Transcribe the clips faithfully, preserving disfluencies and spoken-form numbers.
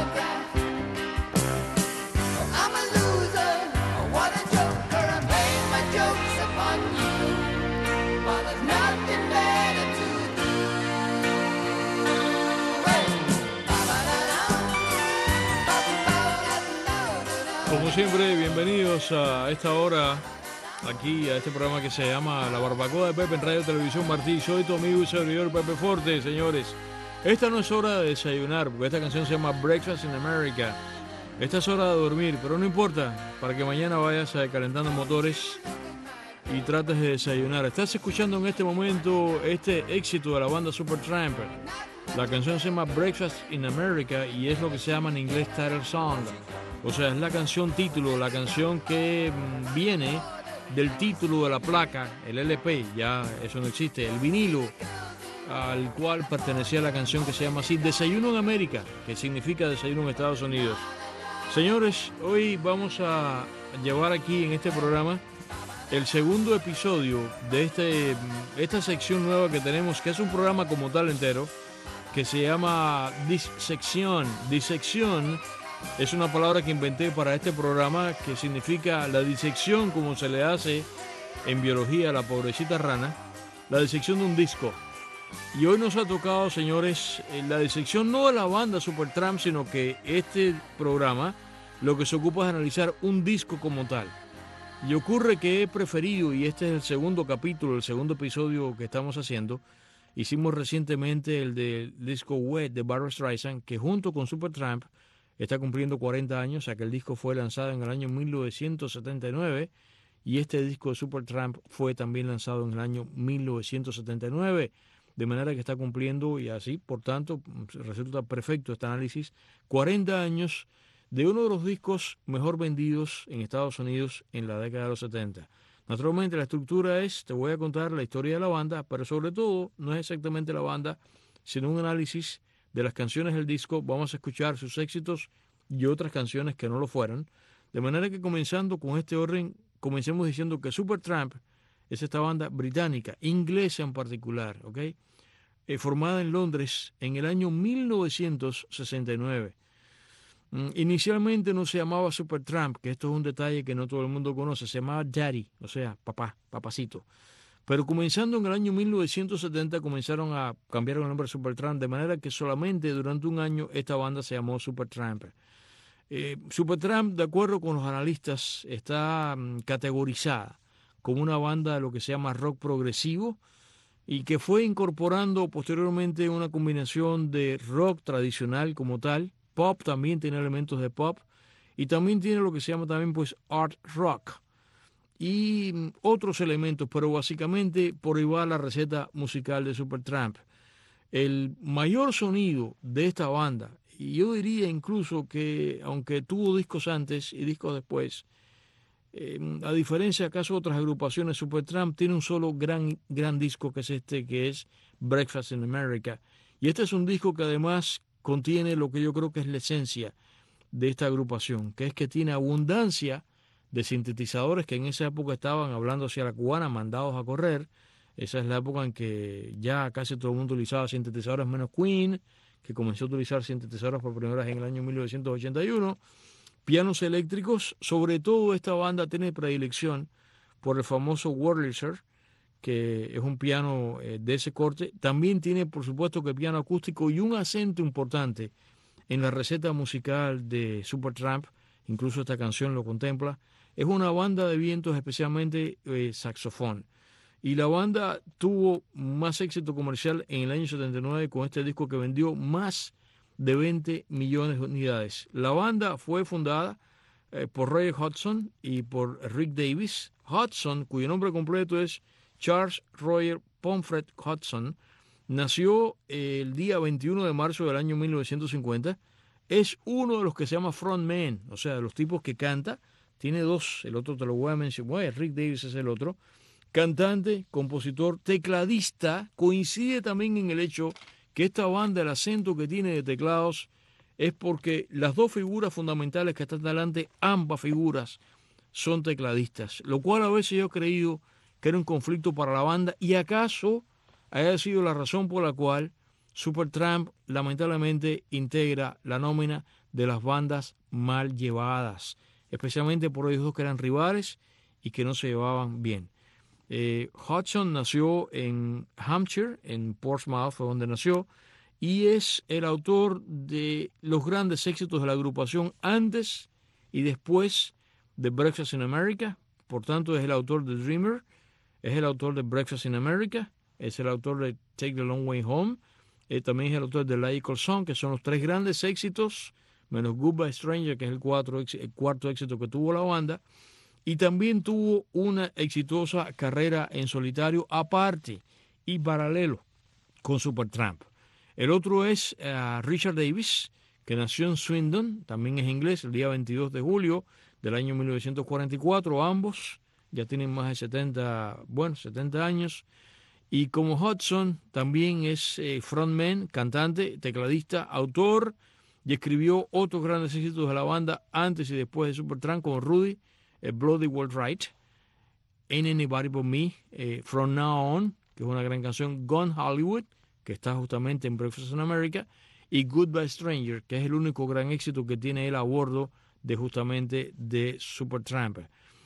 Como siempre, bienvenidos a esta hora, aquí a este programa que se llama La Barbacoa de Pepe en Radio Televisión Martí. Soy tu amigo y servidor Pepe Forte, señores. Esta no es hora de desayunar, porque esta canción se llama Breakfast in America. Esta es hora de dormir, pero no importa, para que mañana vayas calentando motores y trates de desayunar. Estás escuchando en este momento este éxito de la banda Supertramp. La canción se llama Breakfast in America y es lo que se llama en inglés Title Song. O sea, es la canción título, la canción que viene del título de la placa, el L P, ya eso no existe, el vinilo al cual pertenecía la canción que se llama así, Desayuno en América, que significa desayuno en Estados Unidos. Señores, hoy vamos a llevar aquí en este programa el segundo episodio de este, esta sección nueva que tenemos, que es un programa como tal entero, que se llama Disección. Disección es una palabra que inventé para este programa que significa la disección, como se le hace en biología a la pobrecita rana, la disección de un disco. Y hoy nos ha tocado, señores, la disección no de la banda Supertramp, sino que este programa lo que se ocupa es analizar un disco como tal. Y ocurre que he preferido, y este es el segundo capítulo, el segundo episodio que estamos haciendo, hicimos recientemente el del disco Wet de Barbra Streisand, que junto con Supertramp está cumpliendo cuarenta años. Aquel disco fue lanzado en el año mil novecientos setenta y nueve y este disco de Supertramp fue también lanzado en el año mil novecientos setenta y nueve, de manera que está cumpliendo, y así, por tanto, resulta perfecto este análisis, cuarenta años de uno de los discos mejor vendidos en Estados Unidos en la década de los setenta. Naturalmente la estructura es, te voy a contar la historia de la banda, pero sobre todo no es exactamente la banda, sino un análisis de las canciones del disco. Vamos a escuchar sus éxitos y otras canciones que no lo fueron. De manera que comenzando con este orden, comencemos diciendo que Supertramp es esta banda británica, inglesa en particular, ¿ok? Eh, formada en Londres en el año mil novecientos sesenta y nueve. Mm, inicialmente no se llamaba Supertramp, que esto es un detalle que no todo el mundo conoce, se llamaba Daddy, o sea, papá, papacito. Pero comenzando en el año mil novecientos setenta comenzaron a cambiar el nombre de Supertramp, de manera que solamente durante un año esta banda se llamó Supertramp. Eh, Supertramp, de acuerdo con los analistas, está um, categorizada como una banda de lo que se llama rock progresivo y que fue incorporando posteriormente una combinación de rock tradicional como tal, pop, también tiene elementos de pop, y también tiene lo que se llama también pues art rock y otros elementos, pero básicamente por ahí va la receta musical de Supertramp. El mayor sonido de esta banda, y yo diría incluso que aunque tuvo discos antes y discos después, eh, a diferencia acaso de otras agrupaciones, Supertramp tiene un solo gran, gran disco, que es este, que es Breakfast in America. Y este es un disco que además contiene lo que yo creo que es la esencia de esta agrupación, que es que tiene abundancia de sintetizadores que en esa época estaban hablando hacia la cubana, mandados a correr. Esa es la época en que ya casi todo el mundo utilizaba sintetizadores, menos Queen, que comenzó a utilizar sintetizadores por primera vez en el año mil novecientos ochenta y uno. Pianos eléctricos, sobre todo esta banda tiene predilección por el famoso Wurlitzer, que es un piano eh, de ese corte. También tiene, por supuesto, que piano acústico y un acento importante en la receta musical de Supertramp. Incluso esta canción lo contempla. Es una banda de vientos, especialmente eh, saxofón. Y la banda tuvo más éxito comercial en el año setenta y nueve con este disco que vendió más de veinte millones de unidades. La banda fue fundada eh, por Roy Hodgson y por Rick Davies. Hodgson, cuyo nombre completo es Charles Roger Pomfret Hodgson, nació el día veintiuno de marzo del año mil novecientos cincuenta. Es uno de los que se llama frontman, o sea, de los tipos que canta. Tiene dos, el otro te lo voy a mencionar, bueno, Rick Davies es el otro. Cantante, compositor, tecladista. Coincide también en el hecho que esta banda, el acento que tiene de teclados, es porque las dos figuras fundamentales que están delante, ambas figuras son tecladistas, lo cual a veces yo he creído que era un conflicto para la banda y acaso haya sido la razón por la cual Supertramp lamentablemente integra la nómina de las bandas mal llevadas, especialmente por ellos dos que eran rivales y que no se llevaban bien. Eh, Hudson nació en Hampshire, en Portsmouth fue donde nació, y es el autor de los grandes éxitos de la agrupación antes y después de Breakfast in America. Por tanto, es el autor de Dreamer, es el autor de Breakfast in America, es el autor de Take the Long Way Home, eh, también es el autor de Lyrical Song, que son los tres grandes éxitos, menos Goodbye Stranger, que es el, cuatro, el cuarto éxito que tuvo la banda, y también tuvo una exitosa carrera en solitario aparte y paralelo con Supertramp. El otro es uh, Richard Davis, que nació en Swindon, también es inglés, el día veintidós de julio del año mil novecientos cuarenta y cuatro. Ambos ya tienen más de setenta, bueno, setenta años. Y como Hudson, también es eh, frontman, cantante, tecladista, autor, y escribió otros grandes éxitos de la banda antes y después de Supertramp, como Rudy, eh, Bloody Well Right, Ain't Anybody But Me, eh, From Now On, que es una gran canción, Gone Hollywood, que está justamente en Breakfast in America, y Goodbye Stranger, que es el único gran éxito que tiene él a bordo de justamente de Supertramp,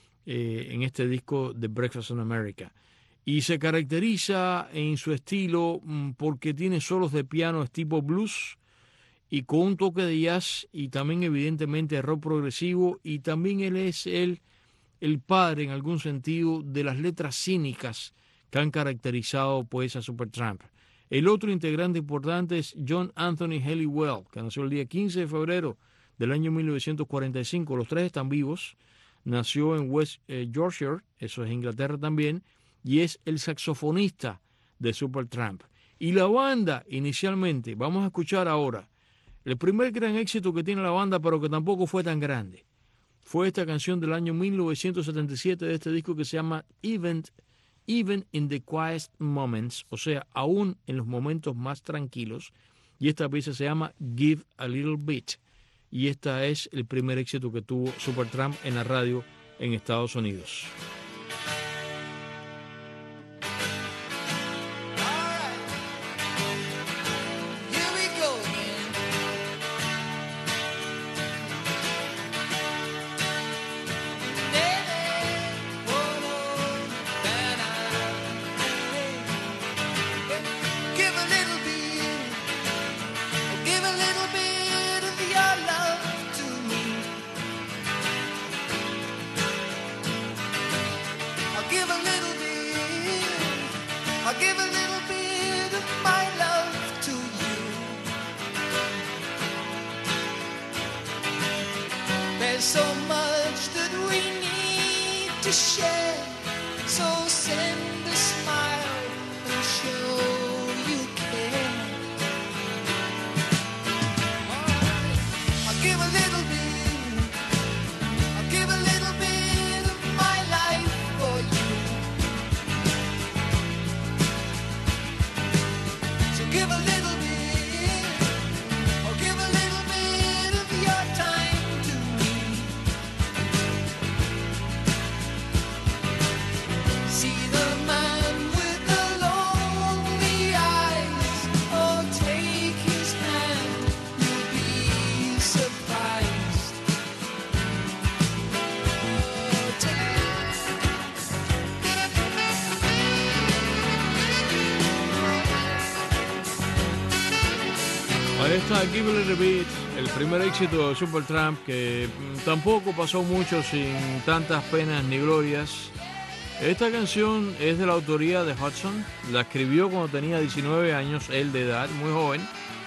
eh, en este disco de Breakfast in America. Y se caracteriza en su estilo mmm, porque tiene solos de piano tipo blues y con un toque de jazz y también evidentemente rock progresivo, y también él es el, el padre en algún sentido de las letras cínicas que han caracterizado pues a Supertramp. El otro integrante importante es John Anthony Helliwell, que nació el día quince de febrero del año mil novecientos cuarenta y cinco. Los tres están vivos. Nació en West eh, Yorkshire, eso es Inglaterra también, y es el saxofonista de Supertramp. Y la banda, inicialmente, vamos a escuchar ahora, el primer gran éxito que tiene la banda, pero que tampoco fue tan grande, fue esta canción del año mil novecientos setenta y siete de este disco que se llama Event Even in the Quiet Moments, o sea, aún en los momentos más tranquilos, y esta pieza se llama Give a Little Bit, y esta es el primer éxito que tuvo Supertramp en la radio en Estados Unidos. Ahí está Give a Little Bit, el primer éxito de Supertramp, que tampoco pasó mucho sin tantas penas ni glorias. Esta canción es de la autoría de Hudson, la escribió cuando tenía diecinueve años, él de edad, muy joven,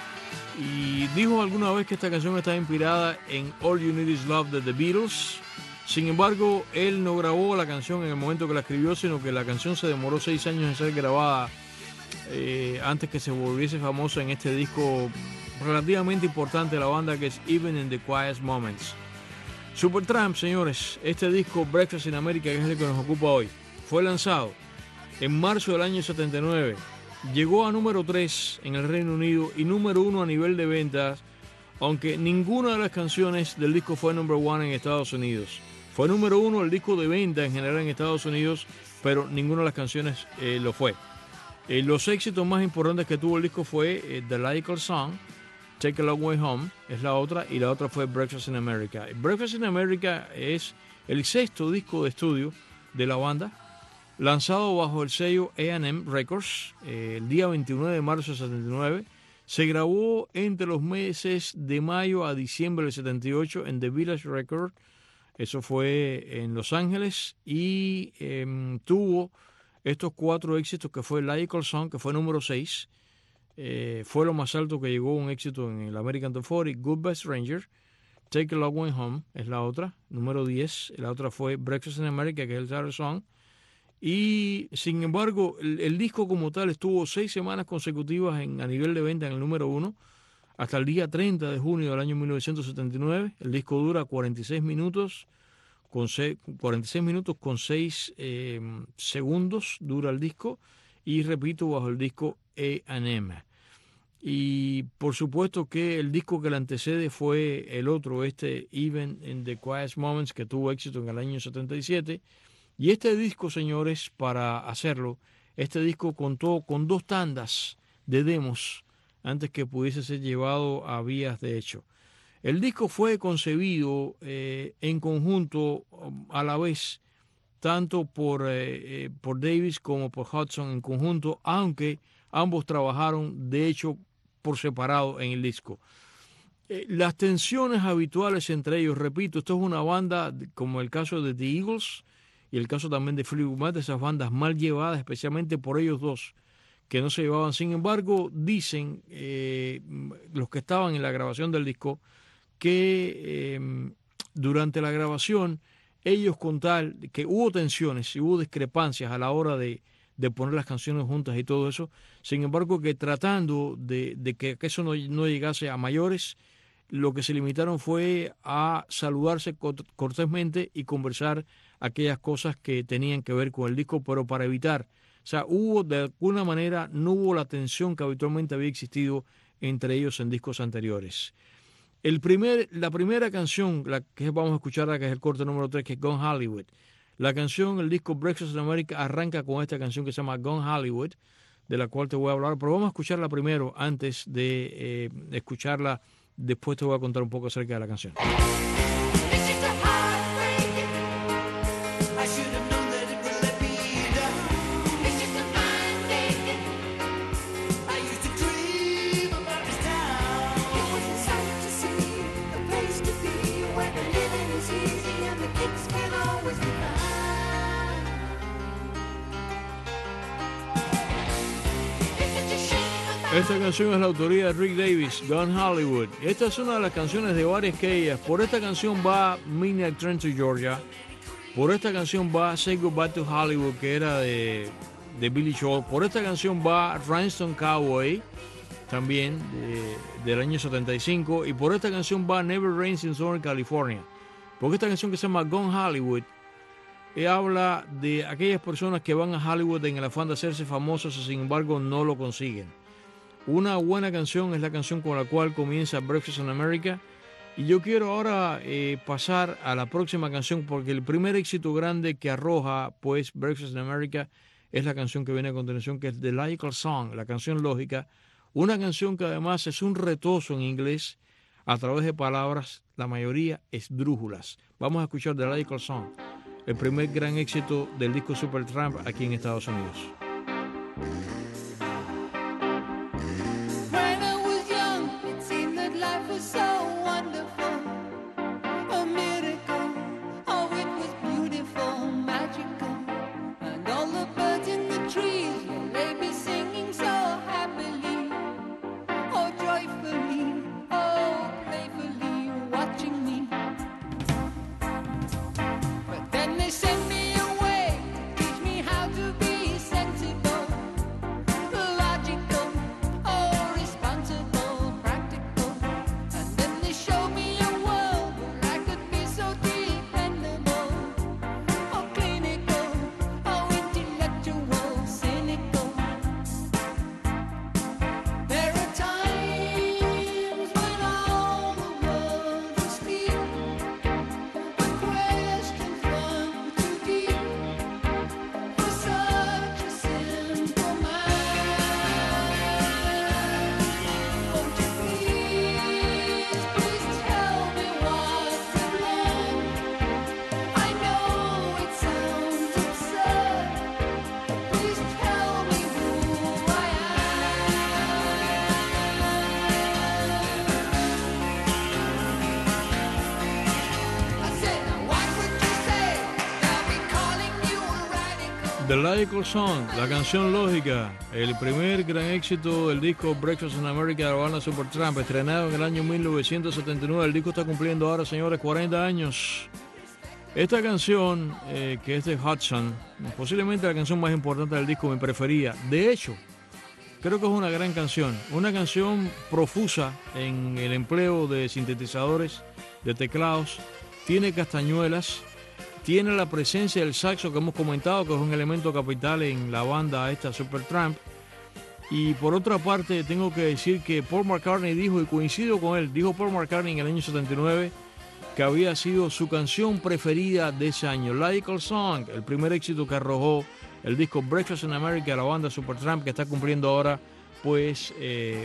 y dijo alguna vez que esta canción está inspirada en All You Need Is Love de The Beatles. Sin embargo, él no grabó la canción en el momento que la escribió, sino que la canción se demoró seis años en ser grabada eh, antes que se volviese famosa en este disco relativamente importante de la banda, que es Even in the Quiet Moments. Supertramp, señores, este disco Breakfast in America, que es el que nos ocupa hoy, fue lanzado en marzo del año setenta y nueve, llegó a número tres en el Reino Unido y número uno a nivel de ventas, aunque ninguna de las canciones del disco fue number one en Estados Unidos. Fue número uno el disco de venta en general en Estados Unidos, pero ninguna de las canciones eh, lo fue. Eh, los éxitos más importantes que tuvo el disco fue eh, The Lyrical Song, Take a Long Way Home es la otra, y la otra fue Breakfast in America. Breakfast in America es el sexto disco de estudio de la banda, lanzado bajo el sello A and M Records eh, el día veintinueve de marzo de setenta y nueve. Se grabó entre los meses de mayo a diciembre del setenta y ocho en The Village Records. Eso fue en Los Ángeles, y eh, tuvo estos cuatro éxitos, que fue Lyrical Song, que fue número seis. Eh, fue lo más alto que llegó un éxito en el American Top cuarenta. Goodbye Stranger, Take a Long Way Home es la otra, número diez. La otra fue Breakfast in America, que es el third song. Y sin embargo, el, el disco como tal estuvo seis semanas consecutivas en, a nivel de venta en el número uno, hasta el día treinta de junio del año mil novecientos setenta y nueve. El disco dura cuarenta y seis minutos con seis, cuarenta y seis minutos con seis eh, segundos dura el disco, y repito, bajo el disco A and M. Y por supuesto que el disco que le antecede fue el otro, este Even in the Quiet Moments, que tuvo éxito en el año setenta y siete. Y este disco, señores, para hacerlo, este disco contó con dos tandas de demos antes que pudiese ser llevado a vías de hecho. El disco fue concebido eh, en conjunto a la vez, tanto por, eh, eh, por Davis como por Hudson en conjunto, aunque ambos trabajaron de hecho por separado en el disco. Eh, las tensiones habituales entre ellos, repito, esto es una banda como el caso de The Eagles y el caso también de Fleetwood Mac, esas bandas mal llevadas, especialmente por ellos dos, que no se llevaban. Sin embargo, dicen eh, los que estaban en la grabación del disco que eh, durante la grabación ellos, con tal que hubo tensiones y hubo discrepancias a la hora de, de poner las canciones juntas y todo eso, sin embargo que tratando de, de que, que eso no, no llegase a mayores, lo que se limitaron fue a saludarse cortésmente y conversar aquellas cosas que tenían que ver con el disco, pero para evitar, o sea, hubo de alguna manera, no hubo la tensión que habitualmente había existido entre ellos en discos anteriores. El primer, la primera canción, la que vamos a escuchar ahora, que es el corte número tres, que es Gone Hollywood. La canción, el disco Breakfast in America, arranca con esta canción que se llama Gone Hollywood, de la cual te voy a hablar, pero vamos a escucharla primero antes de eh, escucharla. Después te voy a contar un poco acerca de la canción. Esta canción es la autoría de Rick Davis, Gone Hollywood. Esta es una de las canciones de varias que ellas. Por esta canción va Midnight Train to Georgia. Por esta canción va Say Goodbye to Hollywood, que era de, de Billy Joel. Por esta canción va Rhinestone Cowboy, también de, del año setenta y cinco. Y por esta canción va Never Rains in Southern California. Porque esta canción que se llama Gone Hollywood eh, habla de aquellas personas que van a Hollywood en el afán de hacerse famosos y sin embargo no lo consiguen. Una buena canción es la canción con la cual comienza Breakfast in America. Y yo quiero ahora eh, pasar a la próxima canción, porque el primer éxito grande que arroja pues Breakfast in America es la canción que viene a continuación, que es The Lyrical Song, la canción lógica. Una canción que además es un retozo en inglés a través de palabras, la mayoría esdrújulas. Vamos a escuchar The Lyrical Song, el primer gran éxito del disco Supertramp aquí en Estados Unidos. Send me away, teach me how to be sensible. The Logical Song, la canción lógica, el primer gran éxito del disco Breakfast in America de la banda Supertramp, estrenado en el año mil novecientos setenta y nueve. El disco está cumpliendo ahora, señores, cuarenta años. Esta canción, eh, que es de Hudson, posiblemente la canción más importante del disco, mi preferida. De hecho, creo que es una gran canción, una canción profusa en el empleo de sintetizadores, de teclados, tiene castañuelas, tiene la presencia del saxo que hemos comentado, que es un elemento capital en la banda esta Supertramp. Y por otra parte, tengo que decir que Paul McCartney dijo, y coincido con él, dijo Paul McCartney en el año setenta y nueve, que había sido su canción preferida de ese año, Logical Song, el primer éxito que arrojó el disco Breakfast in America, la banda Supertramp, que está cumpliendo ahora pues eh,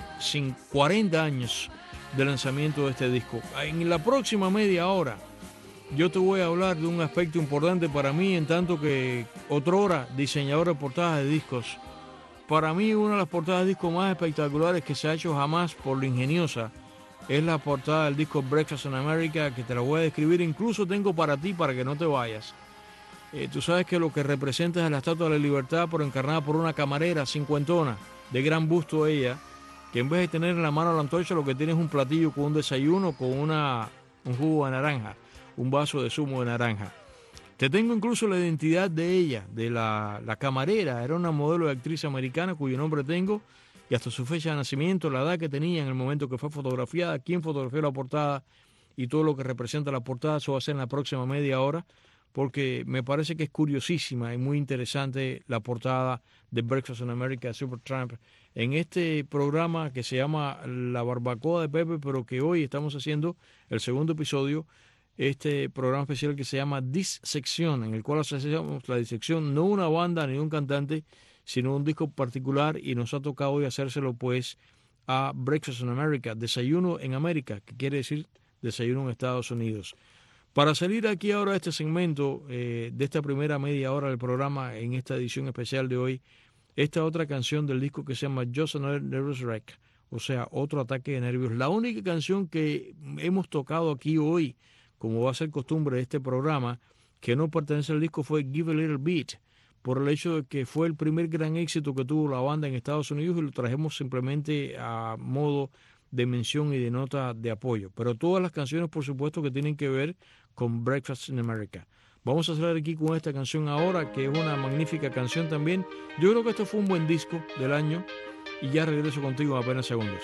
cuarenta años de lanzamiento de este disco. En la próxima media hora yo te voy a hablar de un aspecto importante para mí, en tanto que otrora diseñador de portadas de discos. Para mí una de las portadas de discos más espectaculares que se ha hecho jamás por lo ingeniosa es la portada del disco Breakfast in America, que te la voy a describir. Incluso tengo para ti, para que no te vayas. Eh, tú sabes que lo que representa es la Estatua de la Libertad, pero encarnada por una camarera cincuentona, de gran busto ella, que en vez de tener en la mano la antorcha, lo que tiene es un platillo con un desayuno, con una, un jugo de naranja, un vaso de zumo de naranja. Te tengo incluso la identidad de ella, de la, la camarera. Era una modelo de actriz americana cuyo nombre tengo, y hasta su fecha de nacimiento, la edad que tenía en el momento que fue fotografiada, quién fotografió la portada y todo lo que representa la portada. Eso va a ser en la próxima media hora, porque me parece que es curiosísima y muy interesante la portada de Breakfast in America, Supertramp, en este programa que se llama La Barbacoa de Pepe, pero que hoy estamos haciendo el segundo episodio, este programa especial que se llama Dissección, en el cual hacemos la disección, no una banda ni un cantante, sino un disco particular, y nos ha tocado hoy hacérselo pues a Breakfast in America, Desayuno en América, que quiere decir desayuno en Estados Unidos. Para salir aquí ahora de este segmento, eh, de esta primera media hora del programa, en esta edición especial de hoy, esta otra canción del disco que se llama Just Another Nervous Wreck, o sea, otro ataque de nervios. La única canción que hemos tocado aquí hoy, como va a ser costumbre de este programa, que no pertenece al disco, fue Give a Little Beat, por el hecho de que fue el primer gran éxito que tuvo la banda en Estados Unidos, y lo trajemos simplemente a modo de mención y de nota de apoyo. Pero todas las canciones, por supuesto, que tienen que ver con Breakfast in America. Vamos a cerrar aquí con esta canción ahora, que es una magnífica canción también. Yo creo que este fue un buen disco del año, y ya regreso contigo en apenas segundos.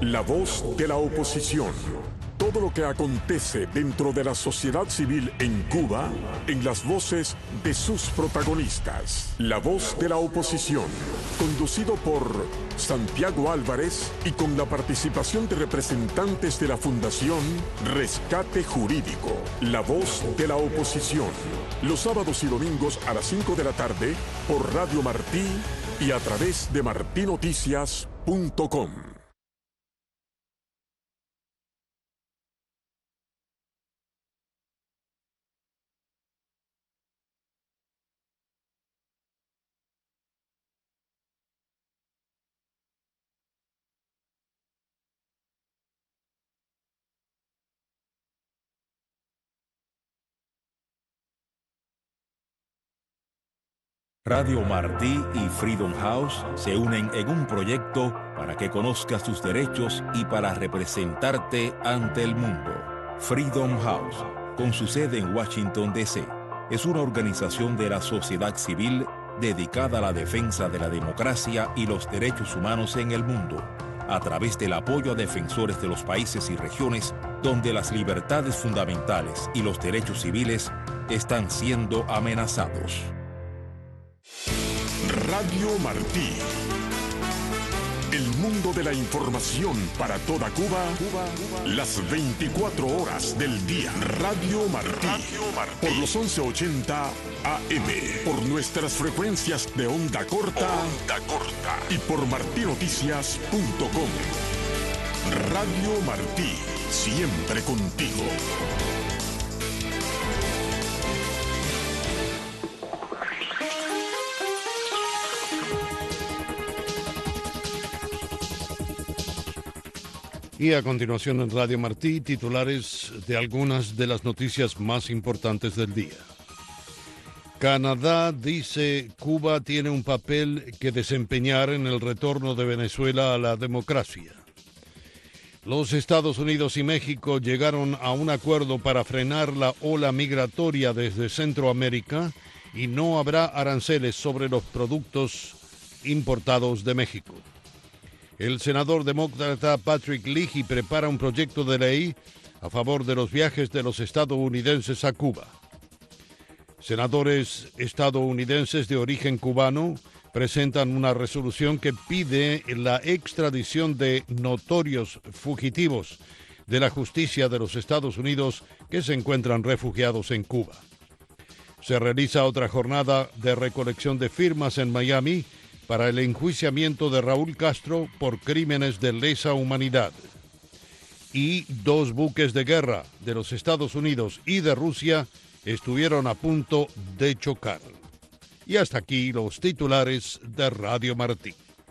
La voz de la oposición. Todo lo que acontece dentro de la sociedad civil en Cuba, en las voces de sus protagonistas. La voz de la oposición, conducido por Santiago Álvarez y con la participación de representantes de la Fundación Rescate Jurídico. La voz de la oposición, los sábados y domingos a las cinco de la tarde por Radio Martí y a través de martí noticias punto com. Radio Martí y Freedom House se unen en un proyecto para que conozcas tus derechos y para representarte ante el mundo. Freedom House, con su sede en Washington, D C, es una organización de la sociedad civil dedicada a la defensa de la democracia y los derechos humanos en el mundo, a través del apoyo a defensores de los países y regiones donde las libertades fundamentales y los derechos civiles están siendo amenazados. Radio Martí. El mundo de la información para toda Cuba, Cuba, Cuba. Las veinticuatro horas del día. Radio Martí. Radio Martí. Por los once ochenta A M. Por nuestras frecuencias de onda corta. Onda corta. Y por martí noticias punto com. Radio Martí. Siempre contigo. Y a continuación en Radio Martí, titulares de algunas de las noticias más importantes del día. Canadá dice Cuba tiene un papel que desempeñar en el retorno de Venezuela a la democracia. Los Estados Unidos y México llegaron a un acuerdo para frenar la ola migratoria desde Centroamérica y no habrá aranceles sobre los productos importados de México. El senador demócrata Patrick Leahy prepara un proyecto de ley a favor de los viajes de los estadounidenses a Cuba. Senadores estadounidenses de origen cubano presentan una resolución que pide la extradición de notorios fugitivos de la justicia de los Estados Unidos que se encuentran refugiados en Cuba. Se realiza otra jornada de recolección de firmas en Miami para el enjuiciamiento de Raúl Castro por crímenes de lesa humanidad. Y dos buques de guerra de los Estados Unidos y de Rusia estuvieron a punto de chocar. Y hasta aquí los titulares de Radio Martí.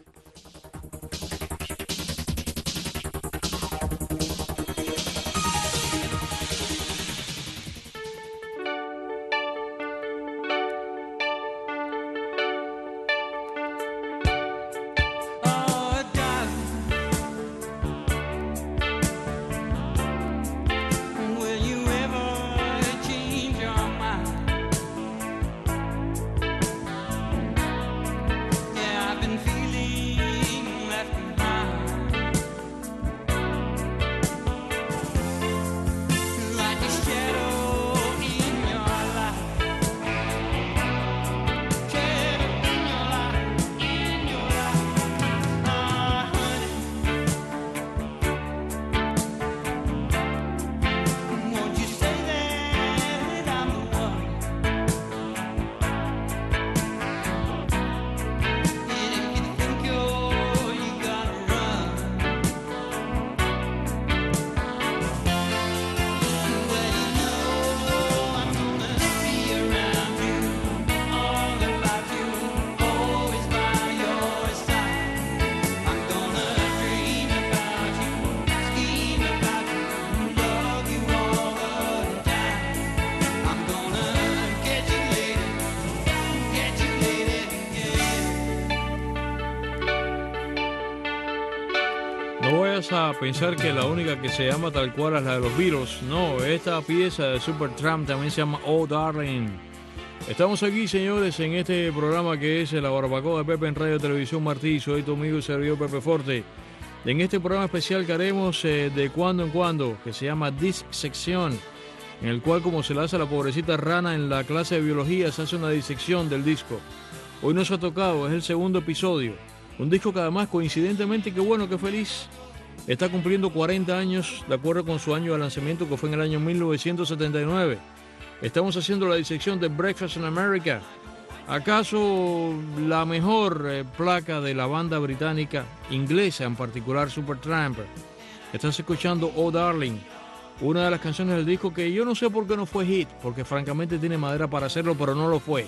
A pensar que la única que se llama tal cual es la de los Beatles. No, esta pieza de Supertramp también se llama Oh Darling. Estamos aquí, señores, en este programa que es La Barbacoa de Pepe en Radio Televisión Martí. Soy tu amigo y servidor Pepe Forte. en este programa especial que haremos eh, de cuando en cuando, que se llama Disección, en el cual, como se le hace a la pobrecita rana en la clase de biología, se hace una disección del disco. Hoy nos ha tocado, es el segundo episodio. Un disco que además, coincidentemente, qué bueno, qué feliz, está cumpliendo cuarenta años, de acuerdo con su año de lanzamiento, que fue en el año mil novecientos setenta y nueve. Estamos haciendo la disección de Breakfast in America. ¿Acaso la mejor eh, placa de la banda británica, inglesa en particular, Supertramp? Estás escuchando Oh Darling, una de las canciones del disco que yo no sé por qué no fue hit, porque francamente tiene madera para hacerlo, pero no lo fue.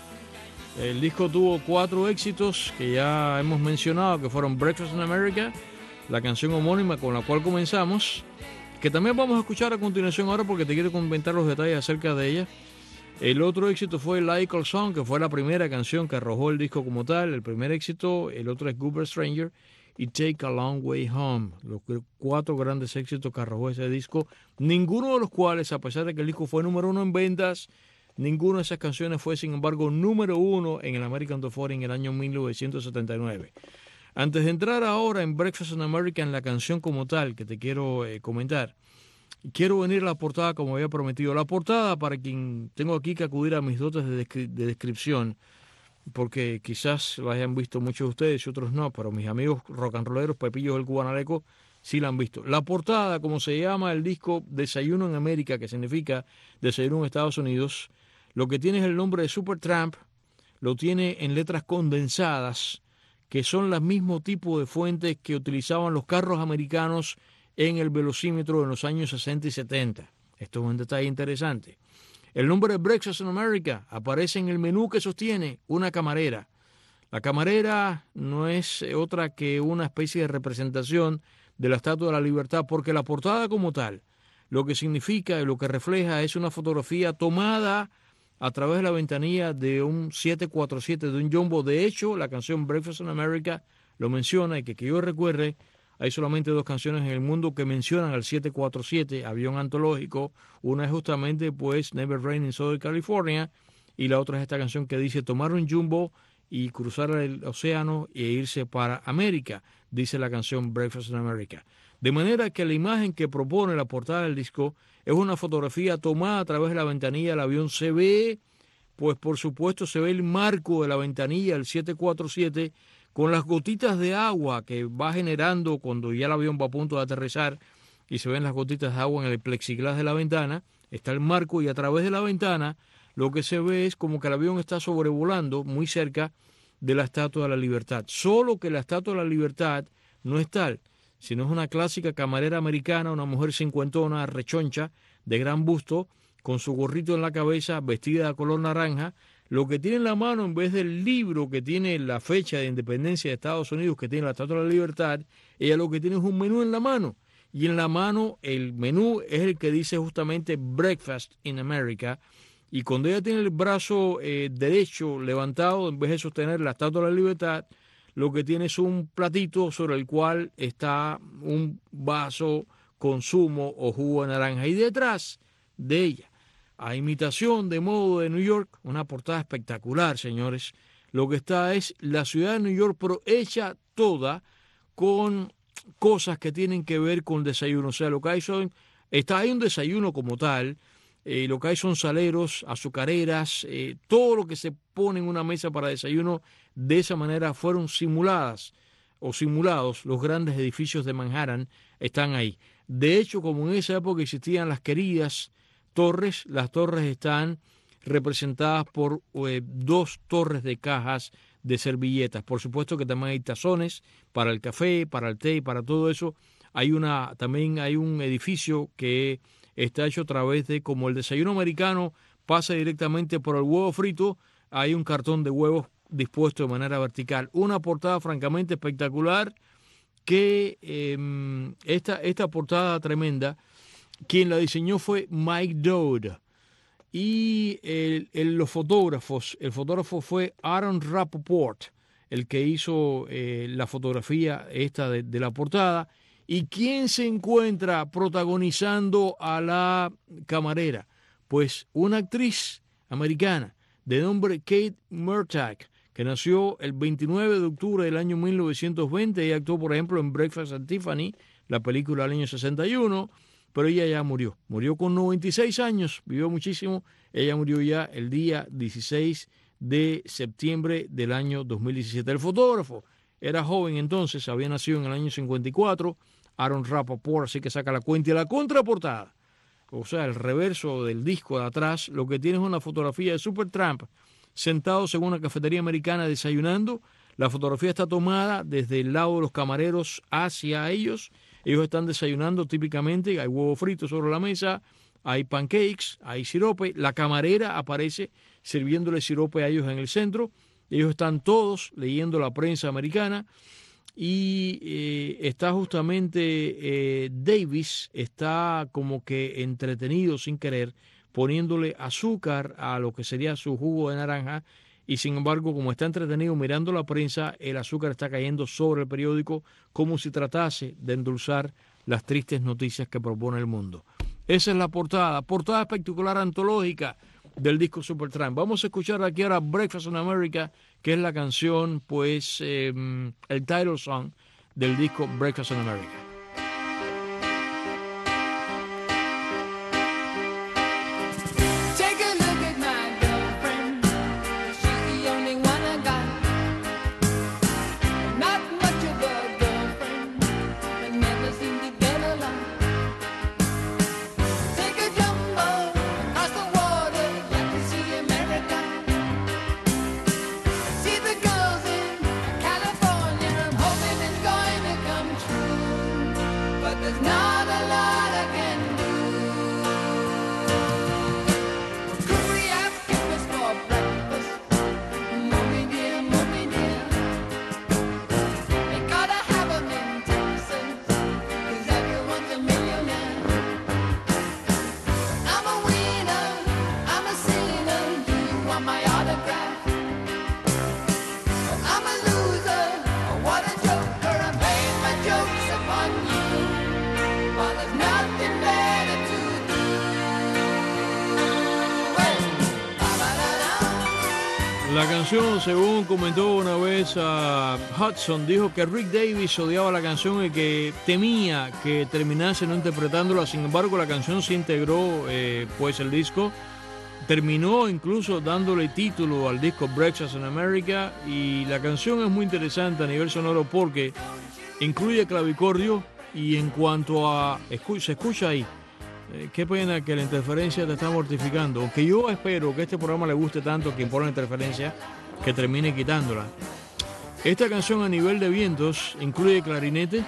El disco tuvo cuatro éxitos que ya hemos mencionado, que fueron Breakfast in America, la canción homónima con la cual comenzamos, que también vamos a escuchar a continuación ahora porque te quiero comentar los detalles acerca de ella. El otro éxito fue Like All Song, que fue la primera canción que arrojó el disco como tal, el primer éxito. El otro es Goober Stranger y Take a Long Way Home, los cuatro grandes éxitos que arrojó ese disco, ninguno de los cuales, a pesar de que el disco fue número uno en ventas, ninguna de esas canciones fue, sin embargo, número uno en el American Top cuarenta en el año mil novecientos setenta y nueve. Antes de entrar ahora en Breakfast in America, en la canción como tal, que te quiero eh, comentar, quiero venir a la portada como había prometido. La portada, para quien tengo aquí que acudir a mis dotes de, descri de descripción, porque quizás lo hayan visto muchos de ustedes y otros no, pero mis amigos rock and rolleros, Pepillos del Cubanaleco, sí la han visto. La portada, como se llama el disco Desayuno en América, que significa Desayuno en Estados Unidos, lo que tiene es el nombre de Supertramp, lo tiene en letras condensadas, que son el mismo tipo de fuentes que utilizaban los carros americanos en el velocímetro en los años sesenta y setenta. Esto es un detalle interesante. El nombre de Breakfast in America aparece en el menú que sostiene una camarera. La camarera no es otra que una especie de representación de la Estatua de la Libertad, porque la portada como tal, lo que significa y lo que refleja es una fotografía tomada a través de la ventanilla de un siete cuatro siete, de un jumbo. De hecho, la canción Breakfast in America lo menciona, y que, que yo recuerde, hay solamente dos canciones en el mundo que mencionan al siete cuatro siete, avión antológico. Una es justamente, pues, Never Rain in Southern California, y la otra es esta canción que dice tomar un jumbo y cruzar el océano e irse para América, dice la canción Breakfast in America. De manera que la imagen que propone la portada del disco es una fotografía tomada a través de la ventanilla del avión. Se ve, pues por supuesto, se ve el marco de la ventanilla, el siete cuatro siete, con las gotitas de agua que va generando cuando ya el avión va a punto de aterrizar, y se ven las gotitas de agua en el plexiglas de la ventana. Está el marco, y a través de la ventana lo que se ve es como que el avión está sobrevolando muy cerca de la Estatua de la Libertad. Solo que la Estatua de la Libertad no es tal, sino es una clásica camarera americana, una mujer cincuentona, rechoncha, de gran busto, con su gorrito en la cabeza, vestida de color naranja. Lo que tiene en la mano, en vez del libro que tiene la fecha de independencia de Estados Unidos, que tiene la Estatua de la Libertad, ella lo que tiene es un menú en la mano. Y en la mano el menú es el que dice justamente Breakfast in America. Y cuando ella tiene el brazo eh, derecho levantado, en vez de sostener la Estatua de la Libertad, lo que tiene es un platito sobre el cual está un vaso con zumo o jugo de naranja. Y detrás de ella, a imitación de modo de New York, una portada espectacular, señores. Lo que está es la ciudad de New York, pero hecha toda con cosas que tienen que ver con desayuno. O sea, lo que hay son, está ahí un desayuno como tal, eh, lo que hay son saleros, azucareras, eh, todo lo que se pone en una mesa para desayuno. De esa manera fueron simuladas o simulados los grandes edificios de Manhattan, están ahí. De hecho, como en esa época existían las queridas torres, las torres están representadas por eh, dos torres de cajas de servilletas. Por supuesto que también hay tazones para el café, para el té, para todo eso. Hay una, también hay un edificio que está hecho a través de, como el desayuno americano pasa directamente por el huevo frito, hay un cartón de huevos dispuesto de manera vertical. Una portada francamente espectacular, que eh, esta, esta portada tremenda, quien la diseñó fue Mike Dodd, y el, el, los fotógrafos, el fotógrafo fue Aaron Rappaport, el que hizo eh, la fotografía esta de, de la portada. ¿Y quién se encuentra protagonizando a la camarera? Pues una actriz americana de nombre Kate Murdock, que nació el veintinueve de octubre del año mil novecientos veinte. Ella actuó, por ejemplo, en Breakfast at Tiffany, la película del año sesenta y uno, pero ella ya murió. Murió con noventa y seis años, vivió muchísimo. Ella murió ya el día dieciséis de septiembre del año dos mil diecisiete. El fotógrafo era joven entonces, había nacido en el año cincuenta y cuatro, Aaron Rappaport, así que saca la cuenta. Y la contraportada, o sea, el reverso del disco de atrás, lo que tiene es una fotografía de Supertramp sentados en una cafetería americana desayunando. La fotografía está tomada desde el lado de los camareros hacia ellos. Ellos están desayunando típicamente, hay huevo frito sobre la mesa, hay pancakes, hay sirope. La camarera aparece sirviéndole sirope a ellos en el centro. Ellos están todos leyendo la prensa americana y eh, está justamente eh, Davis, está como que entretenido sin querer, poniéndole azúcar a lo que sería su jugo de naranja, y sin embargo, como está entretenido mirando la prensa, el azúcar está cayendo sobre el periódico como si tratase de endulzar las tristes noticias que propone el mundo. Esa es la portada, portada espectacular antológica del disco Supertramp. Vamos a escuchar aquí ahora Breakfast in America, que es la canción, pues, eh, el title song del disco Breakfast in America. La canción, según comentó una vez a Hudson, dijo que Rick Davis odiaba la canción y que temía que terminase no interpretándola. Sin embargo, la canción se integró, eh, pues el disco terminó incluso dándole título al disco Breakfast in America, y la canción es muy interesante a nivel sonoro porque incluye clavicordio y en cuanto a... se escucha ahí. Eh, qué pena que la interferencia te está mortificando, aunque yo espero que este programa le guste tanto a quien pone la interferencia que termine quitándola. Esta canción a nivel de vientos incluye clarinete,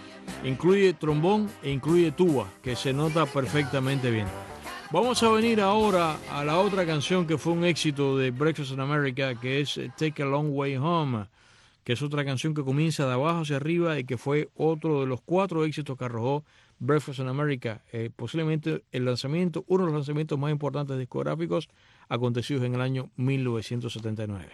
incluye trombón e incluye tuba, que se nota perfectamente bien. Vamos a venir ahora a la otra canción que fue un éxito de Breakfast in America, que es Take a Long Way Home, que es otra canción que comienza de abajo hacia arriba y que fue otro de los cuatro éxitos que arrojó Breakfast in America, eh, posiblemente el lanzamiento, uno de los lanzamientos más importantes discográficos acontecidos en el año mil novecientos setenta y nueve.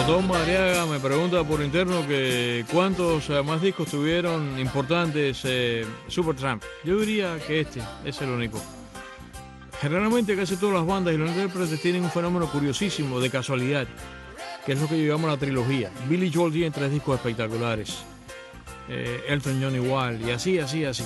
Tom Madriaga me pregunta por interno que cuántos eh, más discos tuvieron importantes eh, Supertramp. Yo diría que este es el único. Generalmente casi todas las bandas y los intérpretes tienen un fenómeno curiosísimo de casualidad, que es lo que llamamos la trilogía. Billy Joel tiene tres discos espectaculares, eh, Elton John igual, y así, así, así.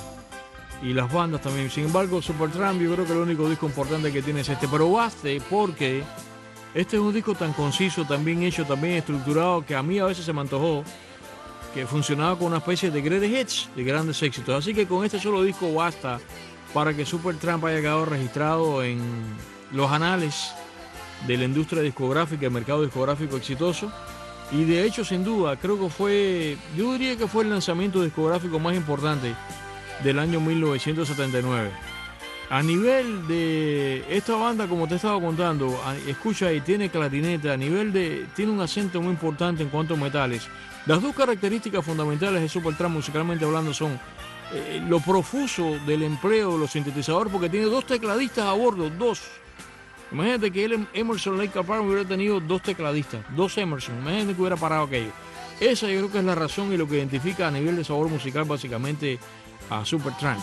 Y las bandas también. Sin embargo, Supertramp yo creo que el único disco importante que tiene es este, pero baste porque este es un disco tan conciso, tan bien hecho, tan bien estructurado, que a mí a veces se me antojó que funcionaba con una especie de greatest hits, de grandes éxitos. Así que con este solo disco basta para que Supertramp haya quedado registrado en los anales de la industria discográfica, el mercado discográfico exitoso. Y de hecho, sin duda, creo que fue, yo diría que fue el lanzamiento discográfico más importante del año mil novecientos setenta y nueve. A nivel de esta banda, como te estaba contando, escucha ahí, tiene clarineta, a nivel de, tiene un acento muy importante en cuanto a metales. Las dos características fundamentales de Supertramp, musicalmente hablando, son eh, lo profuso del empleo de los sintetizadores, porque tiene dos tecladistas a bordo, dos. Imagínate que él, Emerson Lake Palmer, hubiera tenido dos tecladistas, dos Emerson. Imagínate que hubiera parado aquello. Esa yo creo que es la razón y lo que identifica a nivel de sabor musical básicamente a Supertramp.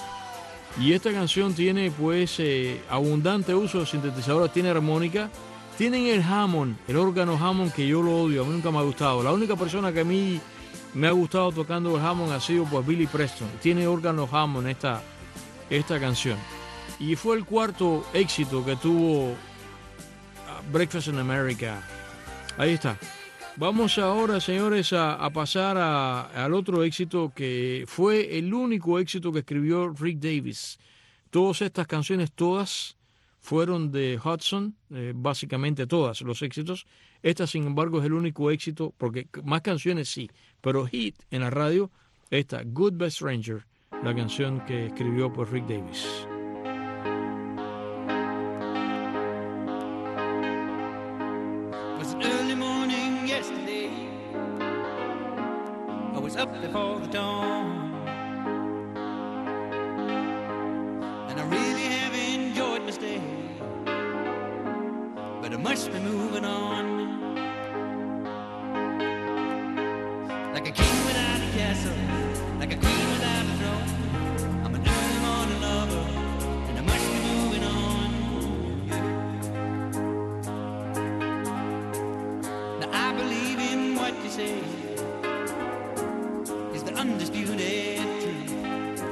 Y esta canción tiene pues eh, abundante uso de sintetizadores, tiene armónica, tienen el Hammond, el órgano Hammond, que yo lo odio, a mí nunca me ha gustado. La única persona que a mí me ha gustado tocando el Hammond ha sido pues Billy Preston. Tiene órgano Hammond esta, esta canción. Y fue el cuarto éxito que tuvo Breakfast in America. Ahí está. Vamos ahora, señores, a, a pasar a, al otro éxito que fue el único éxito que escribió Rick Davies. Todas estas canciones, todas fueron de Hudson, eh, básicamente todas los éxitos. Esta, sin embargo, es el único éxito, porque más canciones sí, pero hit en la radio, esta, Goodbye Stranger, la canción que escribió por Rick Davies. Up before the dawn, and I really have enjoyed my stay, but I must be moving on. Like a king without a castle, like a queen without a throne, I'm an early morning lover, and I must be moving on. Now I believe in what you say, undisputed truth,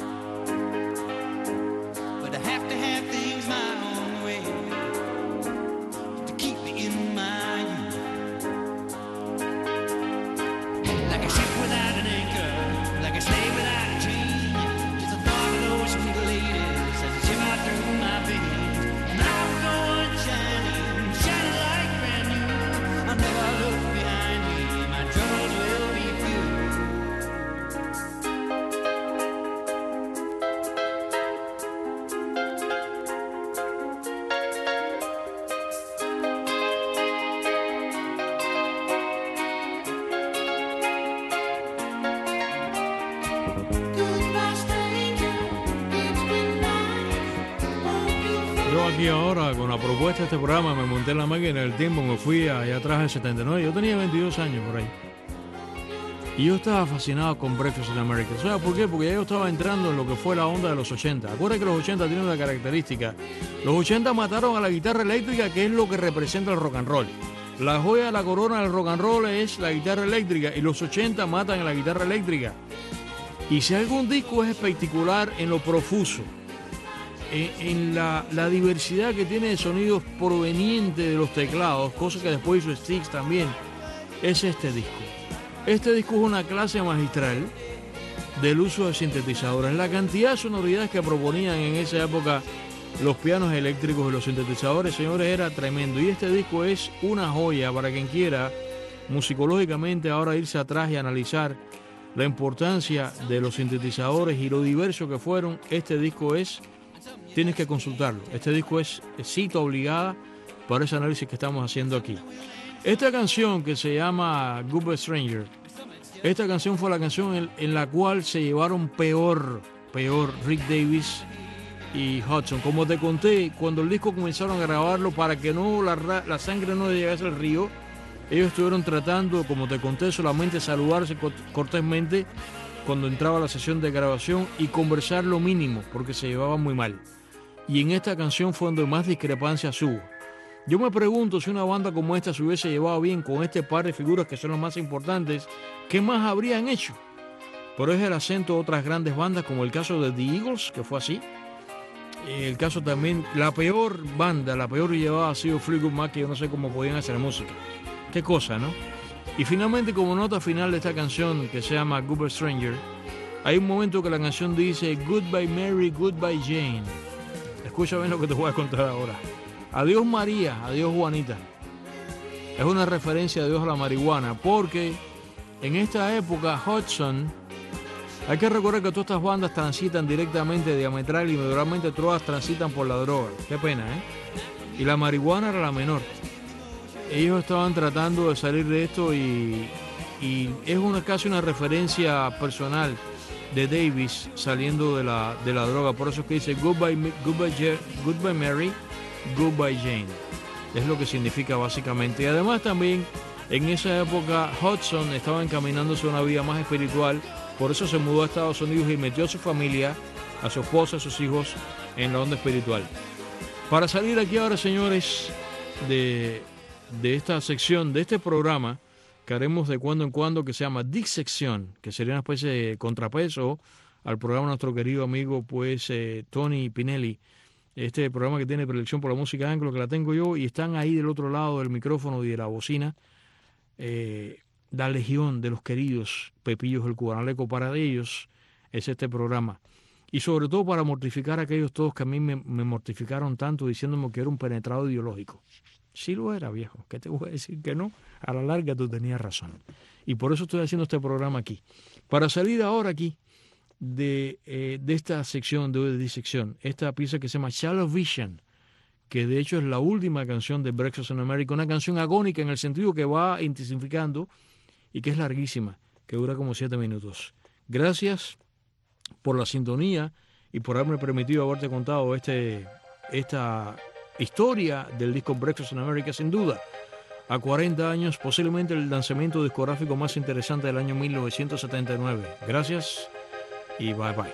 but I have to have things my own way to keep me in my youth. Like a ship without an anchor, like a slave without a chain, just the thought of those sweet ladies as they shiver through my veins. And I'll go on shining, shining like brand new. I'll never look behind me, my troubles will be few. Aquí ahora con la propuesta de este programa me monté en la máquina del tiempo, me fui allá atrás en setenta y nueve, yo tenía veintidós años por ahí y yo estaba fascinado con Breakfast in America. ¿Sabes por qué? Porque ya yo estaba entrando en lo que fue la onda de los ochenta. Acuérdate que los ochenta tienen una característica, los ochenta mataron a la guitarra eléctrica, que es lo que representa el rock and roll. La joya de la corona del rock and roll es la guitarra eléctrica, y los ochenta matan a la guitarra eléctrica. Y si algún disco es espectacular en lo profuso, en la, la diversidad que tiene de sonidos provenientes de los teclados, cosa que después hizo Styx también, es este disco. Este disco es una clase magistral del uso de sintetizadores. La cantidad de sonoridades que proponían en esa época los pianos eléctricos y los sintetizadores, señores, era tremendo. Y este disco es una joya para quien quiera musicológicamente ahora irse atrás y analizar la importancia de los sintetizadores y lo diverso que fueron. Este disco es... Tienes que consultarlo. Este disco es cita obligada para ese análisis que estamos haciendo aquí. Esta canción que se llama Goodbye Stranger, esta canción fue la canción en, en la cual se llevaron peor, peor Rick Davies y Hudson. Como te conté, cuando el disco comenzaron a grabarlo para que no la, la sangre no llegase al río, Ellos estuvieron tratando, como te conté, solamente saludarse cortésmente cuando entraba la sesión de grabación y conversar lo mínimo, porque se llevaban muy mal. Y en esta canción fue donde más discrepancias hubo. Yo me pregunto si una banda como esta se hubiese llevado bien con este par de figuras que son las más importantes, ¿qué más habrían hecho? Pero es el acento de otras grandes bandas, como el caso de The Eagles, que fue así. El caso también, la peor banda, la peor llevada ha sido Fleetwood Mac, que yo no sé cómo podían hacer música. Qué cosa, ¿no? Y finalmente, como nota final de esta canción que se llama Goodbye Stranger, hay un momento que la canción dice Goodbye Mary, Goodbye Jane. Escucha bien lo que te voy a contar ahora. Adiós María, adiós Juanita. Es una referencia a Dios a la marihuana, porque en esta época Hudson, hay que recordar que todas estas bandas transitan directamente, diametral y medioralmente todas transitan por la droga. Qué pena, ¿eh? Y la marihuana era la menor. Ellos estaban tratando de salir de esto y, y es una, casi una referencia personal de Davis saliendo de la, de la droga. Por eso es que dice Goodbye, goodbye, goodbye Mary, Goodbye Jane. Es lo que significa básicamente. Y además también en esa época Hudson estaba encaminándose a una vida más espiritual. Por eso se mudó a Estados Unidos y metió a su familia, a su esposa, a sus hijos en la onda espiritual. Para salir aquí ahora, señores, de, de esta sección, de este programa que haremos de cuando en cuando, que se llama Dissección, que sería una especie de contrapeso al programa de nuestro querido amigo pues eh, Tony Pinelli, este programa que tiene predilección por la música anglo, que la tengo yo, y están ahí del otro lado del micrófono y de la bocina, eh, la legión de los queridos Pepillos del Cubanaleco. Para ellos es este programa, y sobre todo para mortificar a aquellos todos que a mí me, me mortificaron tanto diciéndome que era un penetrado ideológico. Sí lo era, viejo. ¿Qué te voy a decir que no? A la larga tú tenías razón. Y por eso estoy haciendo este programa aquí. Para salir ahora aquí de, eh, de esta sección de, de disección, esta pieza que se llama Shallow Vision, que de hecho es la última canción de Breakfast in America, una canción agónica en el sentido que va intensificando y que es larguísima, que dura como siete minutos. Gracias por la sintonía y por haberme permitido haberte contado este, esta historia del disco Breakfast in America, sin duda. A cuarenta años, posiblemente el lanzamiento discográfico más interesante del año mil novecientos setenta y nueve. Gracias y bye bye.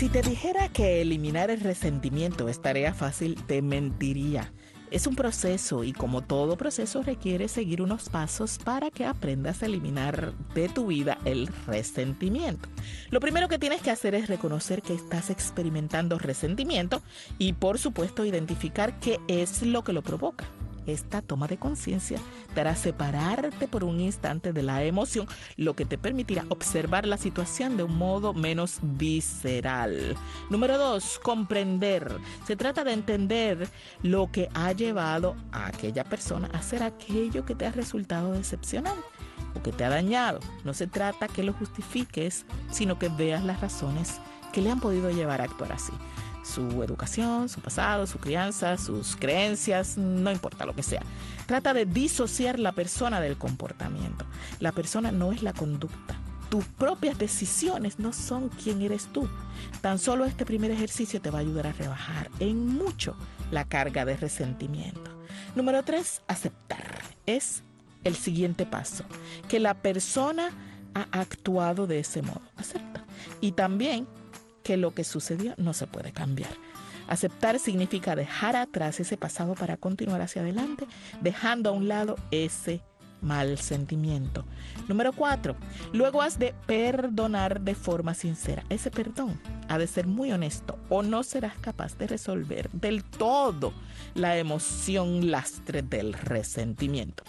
Si te dijera que eliminar el resentimiento es tarea fácil, te mentiría. Es un proceso y como todo proceso requiere seguir unos pasos para que aprendas a eliminar de tu vida el resentimiento. Lo primero que tienes que hacer es reconocer que estás experimentando resentimiento y por supuesto identificar qué es lo que lo provoca. Esta toma de conciencia te hará separarte por un instante de la emoción, lo que te permitirá observar la situación de un modo menos visceral. Número dos, comprender. Se trata de entender lo que ha llevado a aquella persona a hacer aquello que te ha resultado decepcionante o que te ha dañado. No se trata que lo justifiques, sino que veas las razones que le han podido llevar a actuar así. Su educación, su pasado, su crianza, sus creencias, no importa lo que sea. Trata de disociar la persona del comportamiento. La persona no es la conducta. Tus propias decisiones no son quién eres tú. Tan solo este primer ejercicio te va a ayudar a rebajar en mucho la carga de resentimiento. Número tres, aceptar. Es el siguiente paso. Que la persona ha actuado de ese modo. Acepta. Y también que lo que sucedió no se puede cambiar. Aceptar significa dejar atrás ese pasado para continuar hacia adelante, dejando a un lado ese mal sentimiento. Número cuatro, luego has de perdonar de forma sincera. Ese perdón ha de ser muy honesto o no serás capaz de resolver del todo la emoción lastre del resentimiento.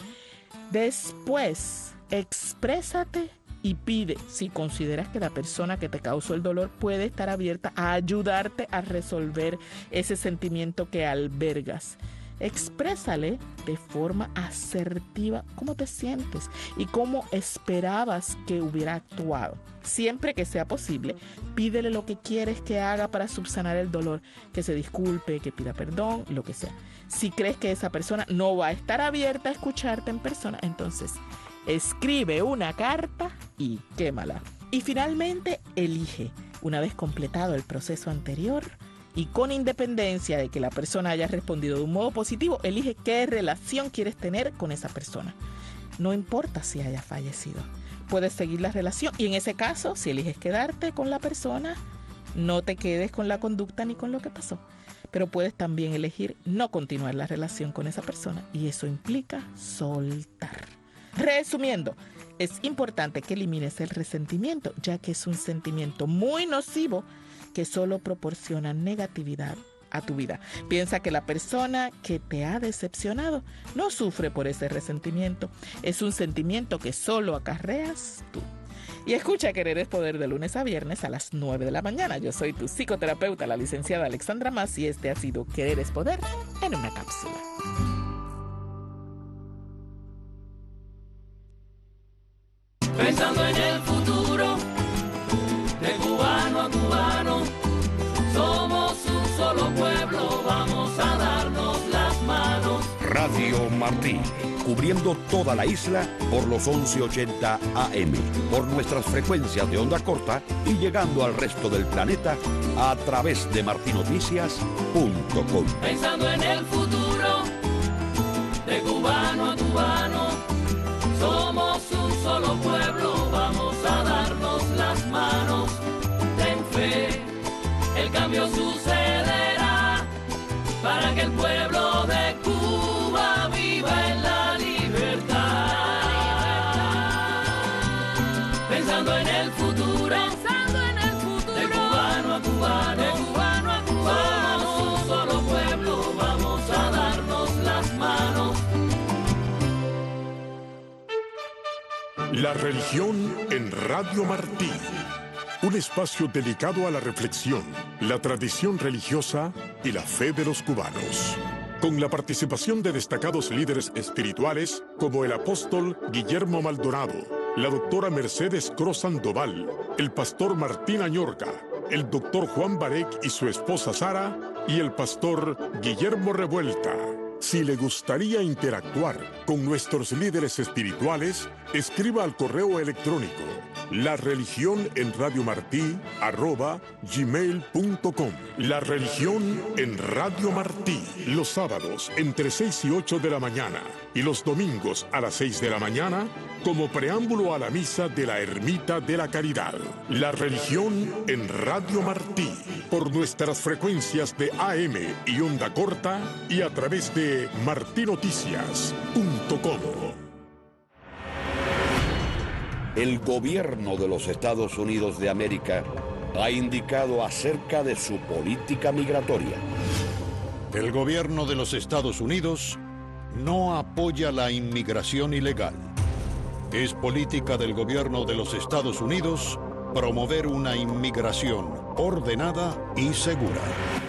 Después, exprésate y pide si consideras que la persona que te causó el dolor puede estar abierta a ayudarte a resolver ese sentimiento que albergas. Exprésale de forma asertiva cómo te sientes y cómo esperabas que hubiera actuado. Siempre que sea posible, pídele lo que quieres que haga para subsanar el dolor, que se disculpe, que pida perdón, lo que sea. Si crees que esa persona no va a estar abierta a escucharte en persona, entonces escribe una carta y quémala. Y finalmente, elige, una vez completado el proceso anterior y con independencia de que la persona haya respondido de un modo positivo, elige qué relación quieres tener con esa persona. No importa si haya fallecido. Puedes seguir la relación y en ese caso, si eliges quedarte con la persona, no te quedes con la conducta ni con lo que pasó. Pero puedes también elegir no continuar la relación con esa persona y eso implica soltar. Resumiendo, es importante que elimines el resentimiento, ya que es un sentimiento muy nocivo que solo proporciona negatividad a tu vida. Piensa que la persona que te ha decepcionado no sufre por ese resentimiento. Es un sentimiento que solo acarreas tú. Y escucha Querer es Poder de lunes a viernes a las nueve de la mañana. Yo soy tu psicoterapeuta, la licenciada Alexandra Mas, y este ha sido Querer es Poder en una cápsula. Pensando en el futuro, de cubano a cubano, somos un solo pueblo, vamos a darnos las manos. Radio Martí, cubriendo toda la isla por los once ochenta A M, por nuestras frecuencias de onda corta y llegando al resto del planeta a través de martinoticias punto com. Pensando en el futuro, de cubano a cubano, somos un solo pueblo, vamos a darnos las manos. Ten fe, el cambio sucederá para que el pueblo de Cuba viva en la libertad. Pensando en el futuro, pensando en el futuro, de cubano a cubano, de cubano a cubano, somos un solo pueblo, vamos a darnos las manos. La religión en Radio Martí. Un espacio dedicado a la reflexión, la tradición religiosa y la fe de los cubanos. Con la participación de destacados líderes espirituales como el apóstol Guillermo Maldonado, la doctora Mercedes Cruz Sandoval, el pastor Martín Añorca, el doctor Juan Barek y su esposa Sara y el pastor Guillermo Revuelta. Si le gustaría interactuar con nuestros líderes espirituales, escriba al correo electrónico La religión en Radio Martí, arroba gmail punto com. La religión en Radio Martí. Los sábados entre seis y ocho de la mañana y los domingos a las seis de la mañana como preámbulo a la misa de la Ermita de la Caridad. La religión en Radio Martí. Por nuestras frecuencias de A M y onda corta y a través de martinoticias punto com. El gobierno de los Estados Unidos de América ha indicado acerca de su política migratoria. El gobierno de los Estados Unidos no apoya la inmigración ilegal. Es política del gobierno de los Estados Unidos promover una inmigración ordenada y segura.